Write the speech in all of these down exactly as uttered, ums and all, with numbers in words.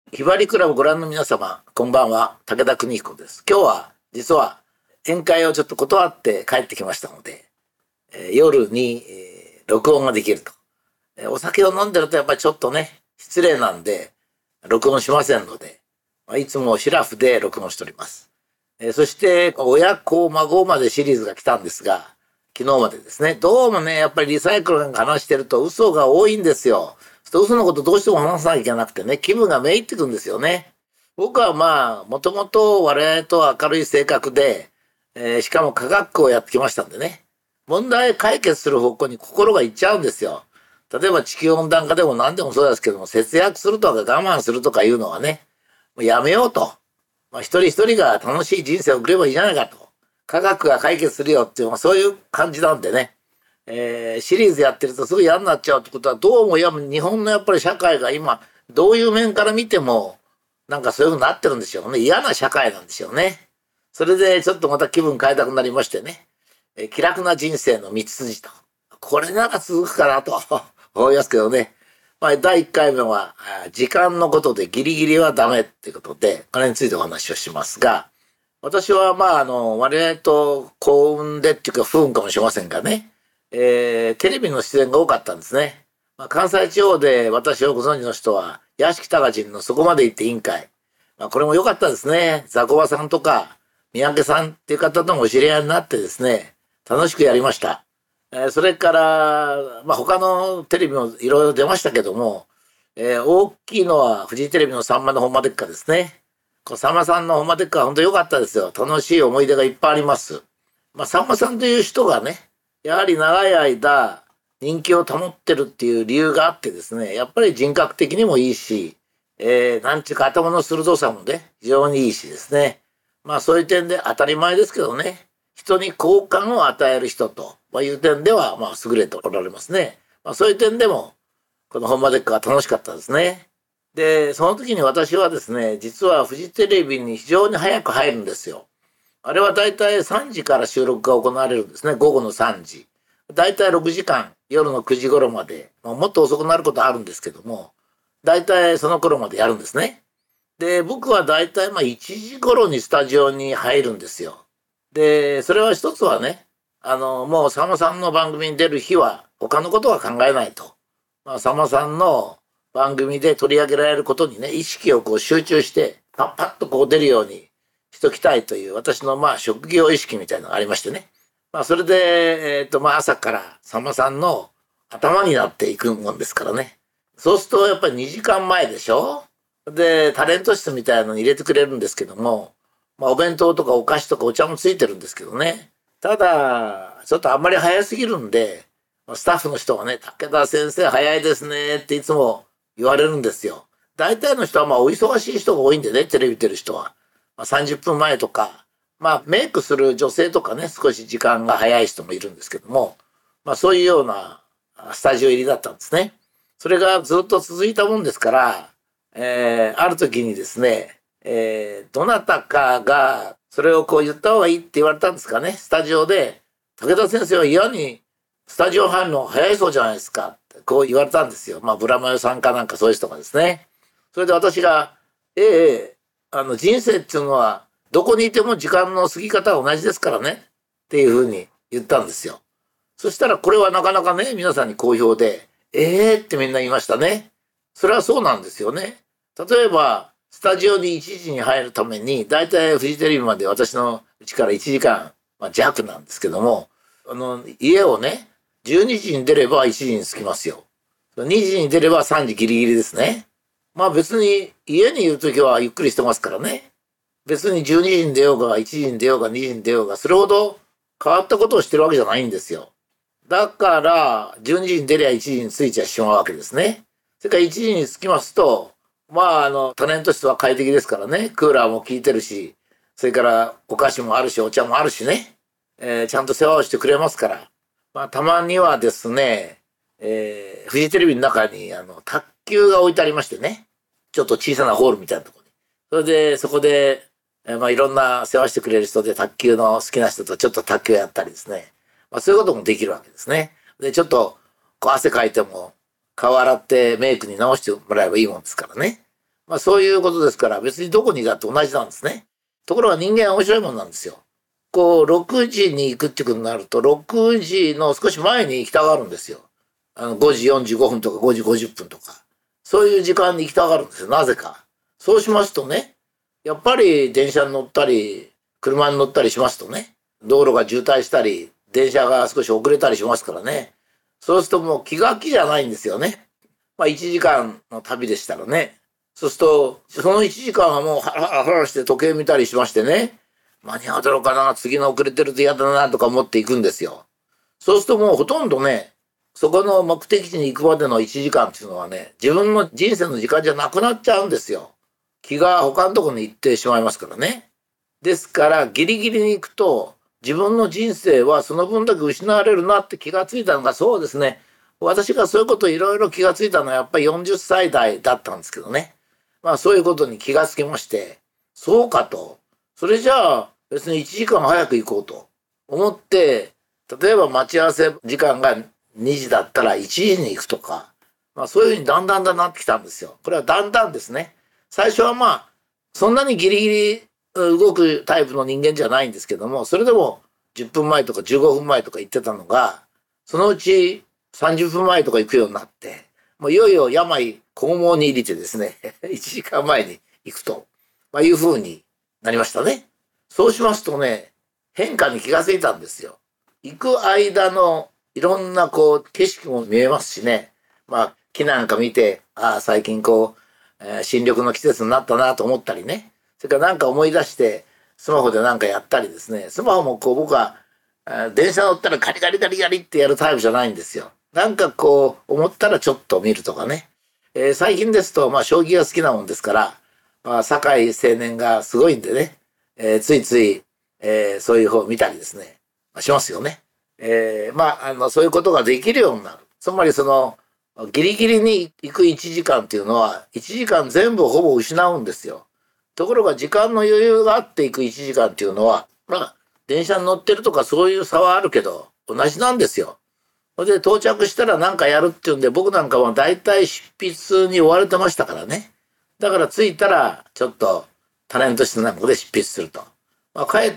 ひばりクラブご覧の皆様、こんばんは、武田邦彦です。今日は、実は、宴会をちょっと断って帰ってきましたので、えー夜に、えー録音ができると。えーお酒を飲んでるとやっぱりちょっとね、失礼なんで、録音しませんので、まあいつもシラフで録音しております。えーそして、親子、孫までシリーズが来たんですが、昨日までですね、どうもね、やっぱりリサイクルなんか話してると嘘が多いんですよ。そう嘘のことどうしても話さなきゃいけなくてね、気分がめいってくるんですよね。僕はまあ、もともと我々と明るい性格で、えーしかも科学をやってきましたんでね、問題解決する方向に心がいっちゃうんですよ。例えば地球温暖化でも何でもそうですけども、節約するとか我慢するとかいうのはね、もうやめようと。まあ、一人一人が楽しい人生を送ればいいじゃないかと。科学が解決するよっていう、まあ、そういう感じなんでね。えーシリーズやってるとすぐ嫌になっちゃうってことは、どうもや日本のやっぱり社会が今、どういう面から見ても、なんかそういうふうになってるんでしょうね。嫌な社会なんでしょうね。それでちょっとまた気分変えたくなりましてね。えー気楽な人生の道筋と。これなら続くかなと思いますけどね。まあ、だいいっかいめは、あ時間のことでギリギリはダメっていうことで、これについてお話をしますが、私はまあ、あの、我々と幸運でっていうか不運かもしれませんがね、えーテレビの出演が多かったんですね。まあ、関西地方で私をご存知の人は、屋敷隆人のそこまで行って委員会。まあ、これも良かったですね。ザコバさんとか、三宅さんっていう方ともお知り合いになってですね、楽しくやりました。えーそれから、まあ、他のテレビもいろいろ出ましたけども、えー大きいのはフジテレビのさんまのほんまでっかですね。このさんまさんのほんまでっかは本当良かったですよ。楽しい思い出がいっぱいあります。まあ、さんまさんという人がね、やはり長い間人気を保ってるっていう理由があってですね、やっぱり人格的にもいいし、えー、なんちゅうか頭の鋭さもね、非常にいいしですね。まあそういう点で当たり前ですけどね、人に好感を与える人と、まあ、いう点では、まあ優れておられますね。まあそういう点でも、この本間デッカは楽しかったですね。で、その時に私はですね、実はフジテレビに非常に早く入るんですよ。あれはだいたいさんじから収録が行われるんですね。午後のさんじ。だいたいろくじかん、夜のくじ頃まで、まあもっと遅くなることあるんですけども、だいたいその頃までやるんですね。で、僕はだいたいまあいちじ頃にスタジオに入るんですよ。で、それは一つはね、あの、もうさんまさんの番組に出る日は他のことは考えないと。まあ、さんまさんの番組で取り上げられることにね、意識をこう集中して、パッパッとこう出るようにしときたいという私のまあ職業意識みたいなのがありましてね。まあ、それで、えっと、まあ朝からさんまさんの頭になっていくもんですからね。そうするとやっぱりにじかんまえでしょ。で、タレント室みたいなのに入れてくれるんですけども、まあ、お弁当とかお菓子とかお茶もついてるんですけどね。ただ、ちょっとあんまり早すぎるんで、スタッフの人がね、武田先生早いですねっていつも言われるんですよ。大体の人はまあお忙しい人が多いんでね、テレビ出る人は。まあ、さんじゅっぷんまえとか、まあメイクする女性とかね、少し時間が早い人もいるんですけども、まあそういうようなスタジオ入りだったんですね。それがずっと続いたもんですから、えーある時にですね、えーどなたかがそれをこう言った方がいいって言われたんですかね、スタジオで。武田先生は嫌にスタジオ入るの早いそうじゃないですかってこう言われたんですよ。まあ、ブラマヨさんかなんかそういう人がですね。それで私が、ええ、ええあの人生っていうのはどこにいても時間の過ぎ方は同じですからねっていうふうに言ったんですよ。そしたらこれはなかなかね、皆さんに好評で、ええってみんな言いましたね。それはそうなんですよね。例えば、スタジオにいちじに入るために、だいたいフジテレビまで私の家からいちじかん、まあ、弱なんですけども、あの、家をね、じゅうにじに出ればいちじに着きますよ。にじに出ればさんじギリギリですね。まあ別に家にいるときはゆっくりしてますからね。別にじゅうにじに出ようがいちじに出ようがにじに出ようがそれほど変わったことをしてるわけじゃないんですよ。だからじゅうにじに出りゃいちじに着いちゃしまうわけですね。それからいちじに着きますと、まああのタレント室は快適ですからね。クーラーも効いてるし、それからお菓子もあるしお茶もあるしね。えーちゃんと世話をしてくれますから。まあたまにはですね、えーフジテレビの中にあの卓球が置いてありましてね。ちょっと小さなホールみたいなところに。それで、そこで、えーまあ、いろんな世話してくれる人で、卓球の好きな人とちょっと卓球やったりですね。まあ、そういうこともできるわけですね。で、ちょっと、こう汗かいても、顔洗ってメイクに直してもらえばいいもんですからね。 まあそういうことですから別にどこにいたって同じなんですね。ところが人間は面白いもんなんですよ。こうろくじに行くってことになるとろくじの少し前に行きたがるんですよ。あのごじよんじゅうごふんとかごじごじゅっぷんとか。そういう時間に行きたがるんですよ。なぜか。そうしますとね、やっぱり電車に乗ったり、車に乗ったりしますとね、道路が渋滞したり、電車が少し遅れたりしますからね。そうするともう気が気じゃないんですよね。まあいちじかんの旅でしたらね。そうすると、そのいちじかんはもうハラハラハラして時計見たりしましてね、間に合うだろうかな、次の遅れてると嫌だなとか思っていくんですよ。そうするともうほとんどね、そこの目的地に行くまでのいちじかんっていうのはね、自分の人生の時間じゃなくなっちゃうんですよ。気が他のところに行ってしまいますからね。ですからギリギリに行くと自分の人生はその分だけ失われるなって気がついたのが、そうですね。私がそういうこといろいろ気がついたのはやっぱりよんじゅっさい代だったんですけどね。まあそういうことに気がつきまして、そうかと。それじゃあ別にいちじかん早く行こうと思って、例えば待ち合わせ時間がにじだったらいちじに行くとか、まあそういうふうにだんだんだんなってきたんですよ。これはだんだんですね。最初はまあ、そんなにギリギリ動くタイプの人間じゃないんですけども、それでもじゅっぷんまえとかじゅうごふんまえとか言ってたのが、そのうちさんじゅっぷんまえとか行くようになって、もういよいよ病肛門に入れてですね、いちじかんまえに行くと、まあ、いうふうになりましたね。そうしますとね、変化に気がついたんですよ。行く間のいろんなこう景色も見えますしね、まあ木なんか見て、ああ最近こう、えー、新緑の季節になったなと思ったりね、それからなんか思い出してスマホでなんかやったりですね、スマホもこう僕は電車乗ったらカリカリカリカリってやるタイプじゃないんですよ。なんかこう思ったらちょっと見るとかね、えー、最近ですとまあ将棋が好きなもんですから、まあ、酒井青年がすごいんでね、えー、ついつい、えー、そういう方を見たりですね、まあ、しますよね。えー、まああのそういうことができるようになる。つまりそのギリギリに行くいちじかんっていうのはいちじかん全部ほぼ失うんですよ。ところが時間の余裕があっていくいちじかんっていうのは、まあ電車に乗ってるとかそういう差はあるけど同じなんですよ。それで到着したら何かやるっていうんで、僕なんかは大体執筆に追われてましたからね。だから着いたらちょっとタレント室なんかで執筆すると。まあ、帰って、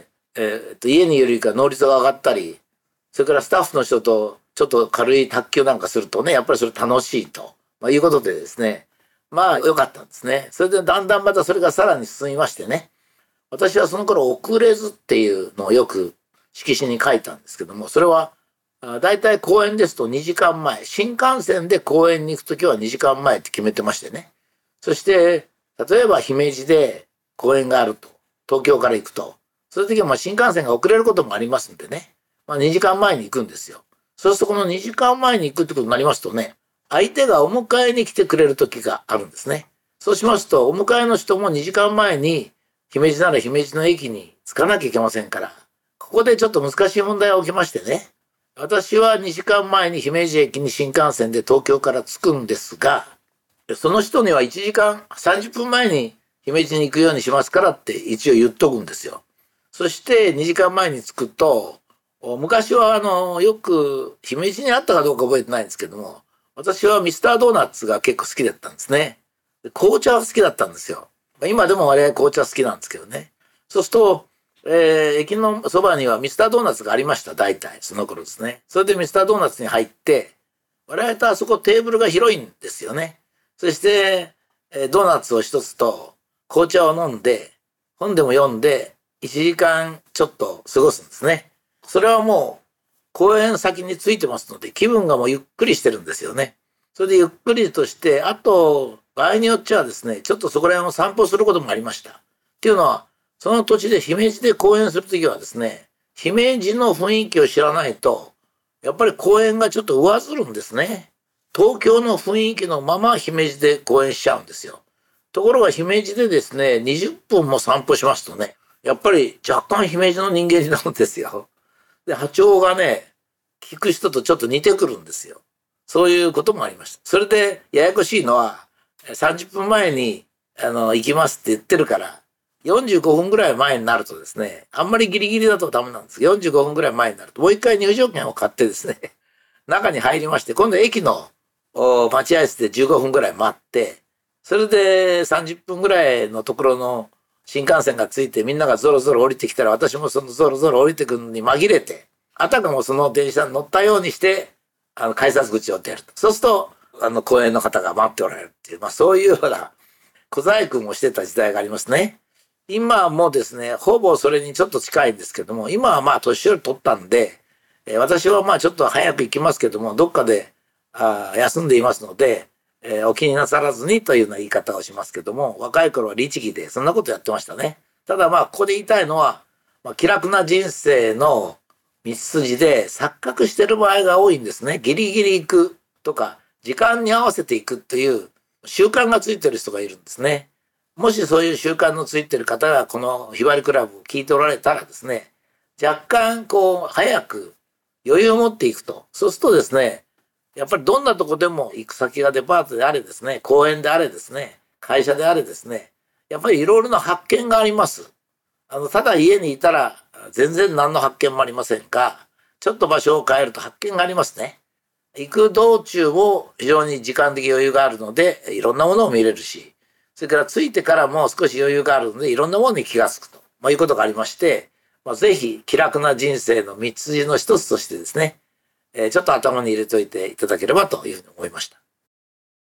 えー、と家にいるよりか能率が上がったり、それからスタッフの人とちょっと軽い卓球なんかするとね、やっぱりそれ楽しいと、まあ、いうことでですね、まあ良かったんですね。それでだんだんまたそれがさらに進みましてね、私はその頃遅れずっていうのをよく色紙に書いたんですけども、それはだいたい公演ですとにじかんまえ、新幹線で公演に行くときはにじかんまえって決めてましてね。そして例えば姫路で公演があると、東京から行くと、そういう時はまあ新幹線が遅れることもありますんでね、まあ、にじかんまえに行くんですよ。そうするとこのにじかんまえに行くってことになりますとね、相手がお迎えに来てくれる時があるんですね。そうしますとお迎えの人もにじかんまえに姫路なら姫路の駅に着かなきゃいけませんから、ここでちょっと難しい問題が起きましてね、私はにじかんまえに姫路駅に新幹線で東京から着くんですが、その人にはいちじかんさんじゅっぷんまえに姫路に行くようにしますからって一応言っとくんですよ。そしてにじかんまえに着くと、昔はあのよく姫路にあったかどうか覚えてないんですけども、私はミスタードーナツが結構好きだったんですね。紅茶は好きだったんですよ。今でも我々紅茶好きなんですけどね。そうすると、えー、駅のそばにはミスタードーナツがありました、大体その頃ですね。それでミスタードーナツに入って、我々とあそこテーブルが広いんですよね。そして、えー、ドーナツを一つと紅茶を飲んで、本でも読んでいちじかんちょっと過ごすんですね。それはもう公園先についてますので、気分がもうゆっくりしてるんですよね。それでゆっくりとして、あと場合によっちゃですね、ちょっとそこら辺を散歩することもありました。っていうのは、その土地で姫路で公演するときはですね、姫路の雰囲気を知らないと、やっぱり公演がちょっと上ずるんですね。東京の雰囲気のまま姫路で公演しちゃうんですよ。ところが姫路でですね、にじゅっぷんも散歩しますとね、やっぱり若干姫路の人間になるんですよ。で、波長がね、聞く人とちょっと似てくるんですよ。そういうこともありました。それでややこしいのは、さんじゅっぷんまえにあの行きますって言ってるから、よんじゅうごふんぐらい前になるとですね、あんまりギリギリだとダメなんです。よんじゅうごふんぐらい前になると、もう一回入場券を買ってですね、中に入りまして、今度駅の待合室でじゅうごふんぐらい待って、 それでさんじゅっぷんぐらいのところの新幹線がついてみんながゾロゾロ降りてきたら、私もそのゾロゾロ降りてくるのに紛れて、あたかもその電車に乗ったようにして、あの改札口を出ると。そうすると、あの公園の方が待っておられるっていう、まあそういうような小細工もしてた時代がありますね。今もですね、ほぼそれにちょっと近いんですけども、今はまあ年寄り取ったんで、えー、私はまあちょっと早く行きますけども、どっかであ休んでいますので、えー、お気になさらずにというような言い方をしますけども、若い頃は律儀でそんなことやってましたね。ただまあここで言いたいのは、まあ、気楽な人生の道筋で錯覚してる場合が多いんですね。ギリギリ行くとか、時間に合わせていくっていう習慣がついてる人がいるんですね。もしそういう習慣のついてる方がこのひばりクラブを聞いておられたらですね、若干こう早く余裕を持っていくと。そうするとですね、やっぱりどんなとこでも行く先がデパートであれですね、公園であれですね、会社であれですね、やっぱりいろいろな発見があります。あの、ただ家にいたら全然何の発見もありませんが、ちょっと場所を変えると発見がありますね。行く道中も非常に時間的余裕があるので、いろんなものを見れるし、それから着いてからも少し余裕があるので、いろんなものに気がつくと、まあ、いうことがありまして、まあ、ぜひ気楽な人生の道筋の一つとしてですね、えー、ちょっと頭に入れておいていただければというふうに思いました。